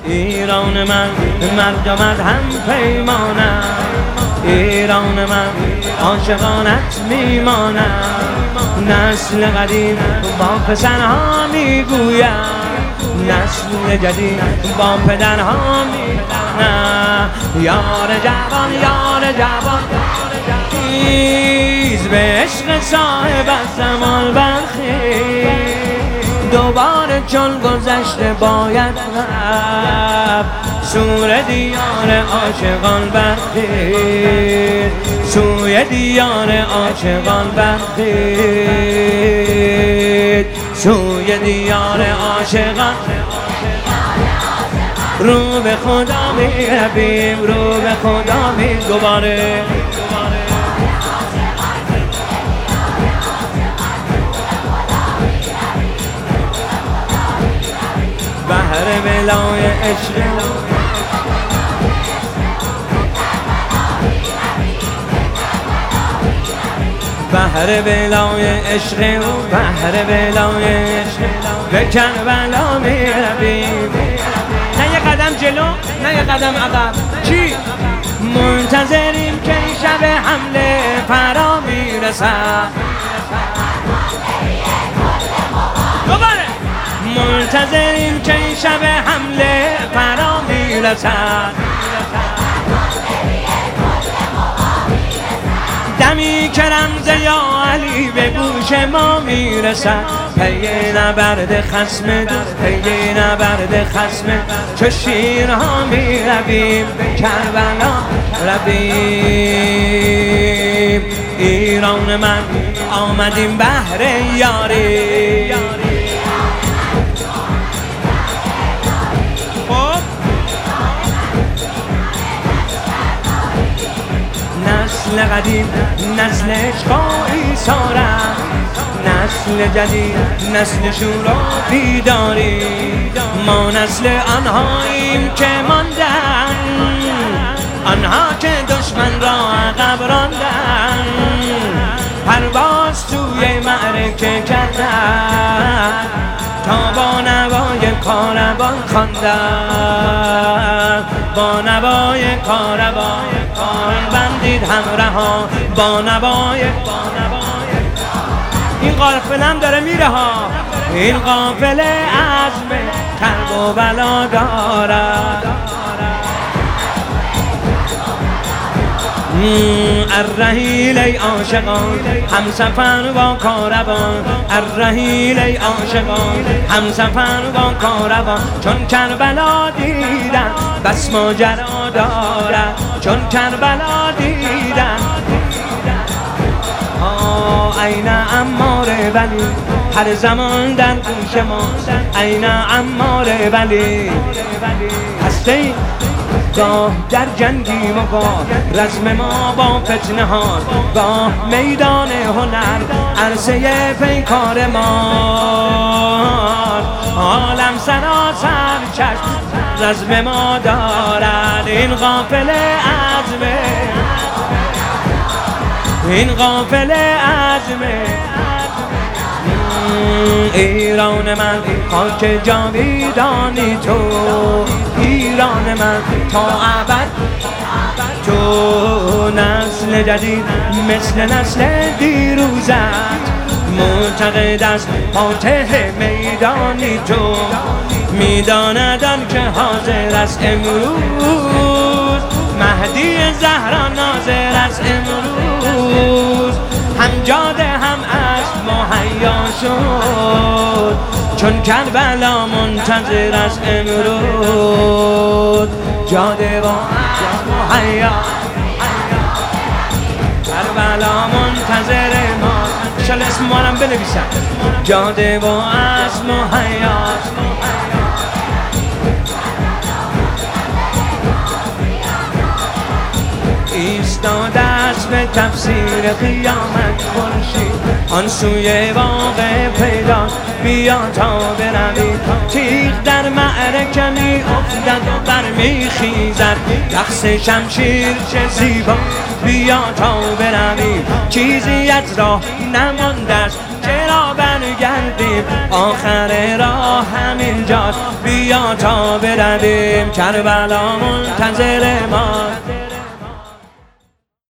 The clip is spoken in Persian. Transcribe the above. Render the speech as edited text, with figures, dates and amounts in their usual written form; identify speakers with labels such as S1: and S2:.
S1: ایران من مردمت هم پیمانم، ایران من عاشقانت میمانم. نسل قدیم با پسرها میگویم، نسل جدید با پدرها میگویم. یار جوان یار جوان خیز به عشق صاحب زمان برخیز. دوباره چون گذشته باید رفت سوی دیار عاشقان برخیز، سوی دیار عاشقان برخیز، سوی دیار عاشقان. رو به خدا میرویم، رو به خدا می دوباره بحر بلای عشق، بحر بلای عشق، بحر بلای عشق. به کربلا میرویم، نه یه قدم جلو نه یه قدم عقب. چی؟ منتظریم که این شب حمله فرا میرسد. دوباره منتظریم که این شب حمله فرا میرسد. دمی که رمز یا علی به گوش ما میرسد. پی نبرد خصم دوست، پی نبرد خصم چو شیرها میرویم به کربلا رویم. ایران من آمدیم بهر یاری. نسل قدیم نسل عشق و ایثارم، نسل جدید نسل شور و بیداری. ما نسل آنهاییم که ماندن، آنها که دشمن را عقب راندن. پرواز توی معرکه کردن، تا با نوای کاروان خواندن، با نوای کاروان بندید همراه با نوای. این قافله هم داره میره ها، این قافله عزم کرب و بلا دارد. الرحیل ای عاشقان همسفر با کاروان، الرحیل ای عاشقان همسفر با کاروان. چون کربلا دیدن بس ماجرا دارد، چون کربلا دیدن. عین عمار ولی هر زمان در گوش ما، عین عمار ولی هستی. گاه در جنگیم و گاه رزم ما با فتنه ها، گاه میدان هنر عرصه پیکار ما. عالم سراسر چشم رزم ما دارد. این قافله عزمه، این قافله عزمه. ایران من خاک جاویدانی تو، ایران من تا ابد تو. نسل جدید مثل نسل دیروزت، معتقد است فاتح میدانی تو. میداندن که حاضر است امروز، مهدی زهرا ناظر است امروز. هم جاده هم عشق مهیا شد، چون کربلا منتظر است امروز. جاده و عشق مهیا، کربلا منتظر ما. شال اسم مارم بنویسم، جاده و عشق مهیا. ایستاده است به تفسیر قیامت خورشید، آن سوی واقع پیدا بیا تا بروی. تیغ در معرکه می افتد و برمی خیزد، رقص شمشیر چه زیبا بیا تا بروی. چیزی از راه نمانده است چرا برگردیم آخر راه همینجاست بیا تا برویم کربلا منتظر ما